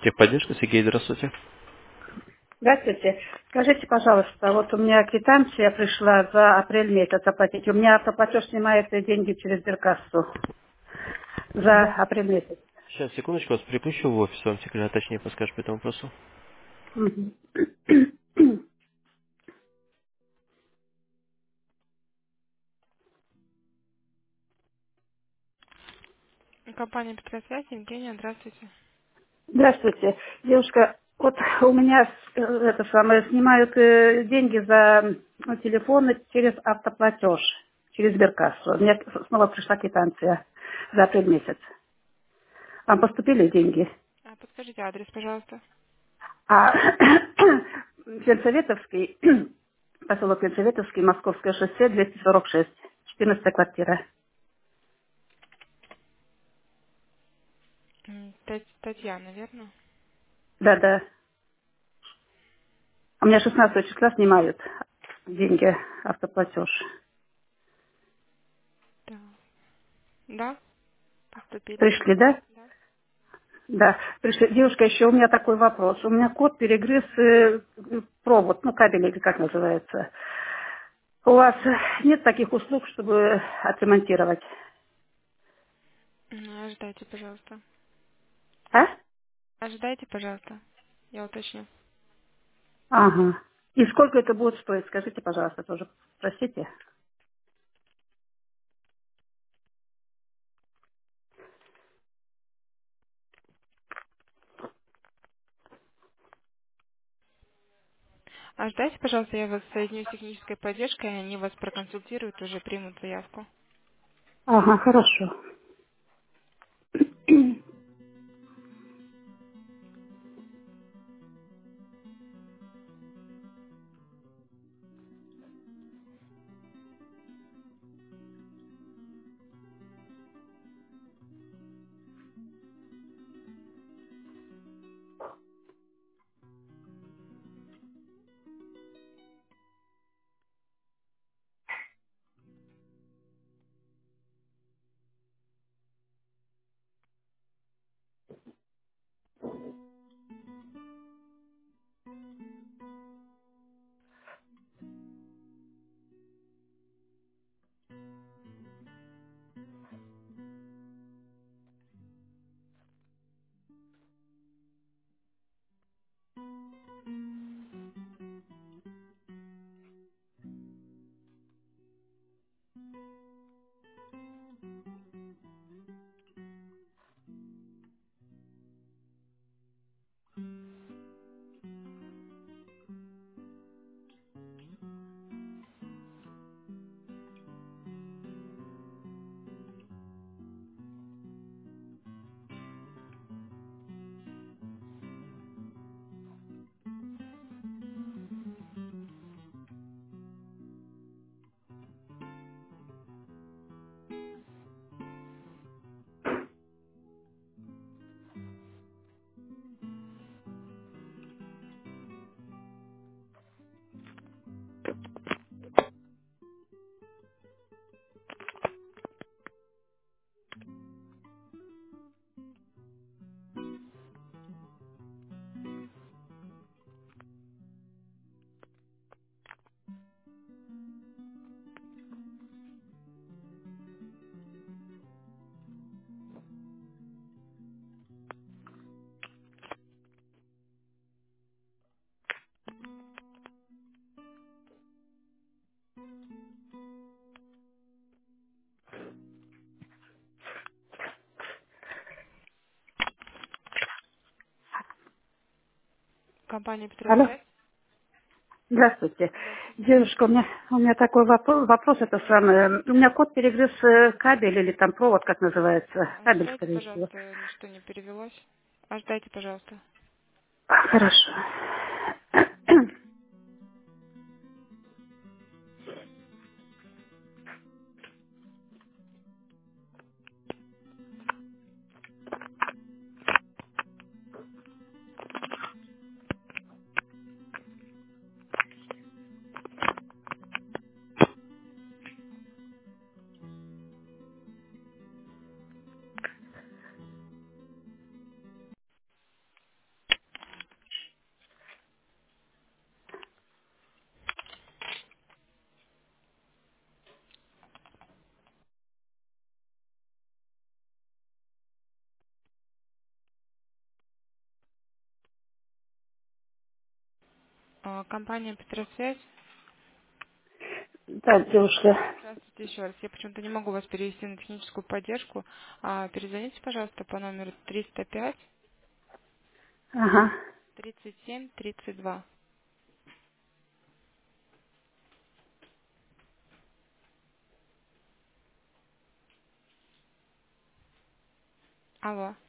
Техподдержка, Сергей, здравствуйте. Здравствуйте. Скажите, пожалуйста, вот у меня квитанция пришла за апрель месяц оплатить. У меня автоплатеж снимает деньги через Сберкассу за Да. апрель месяц. Сейчас, секундочку, вас переключу в офис, вам секретарь точнее подскажет по этому вопросу. Мгм. Компания Петросвязь, Евгения, здравствуйте. Здравствуйте. Девушка, вот у меня это самое, снимают деньги за телефоны через автоплатеж, через Сберкассу. У меня снова пришла квитанция за апрель месяц. Вам поступили деньги? Подскажите адрес, пожалуйста. А Пенсоветовский, поселок Пенсоветовский, Московское шоссе, 246, 14 квартира. Татьяна, верно? Да-да. У меня 16 числа снимают деньги, автоплатеж. Да. Да, поступили. Пришли, да? Да, пришли. Девушка, еще у меня такой вопрос. У меня кот перегрыз провод, ну, кабель, или как называется. У вас нет таких услуг, чтобы отремонтировать? Ожидайте, пожалуйста. А? Ожидайте, пожалуйста. Я уточню. Ага. И сколько это будет стоить? Скажите, пожалуйста, тоже. Простите. Ожидайте, пожалуйста, я вас соединю с технической поддержкой, и они вас проконсультируют, уже примут заявку. Ага, хорошо. Компания Алло. Петросвязь? Здравствуйте. Здравствуйте. Девушка, у меня такой вопрос, это самое. У меня кот перегрыз кабель или там провод, как называется. Кабель, Ожидайте, скорее всего. пожалуйста, ничто не перевелось. Ожидайте, пожалуйста. Хорошо. Компания Петросвязь. Да, девушка. Здравствуйте еще раз. Я почему-то не могу вас перевести на техническую поддержку. Перезвоните, пожалуйста, по номеру 305 Ага. 37 32. Алло.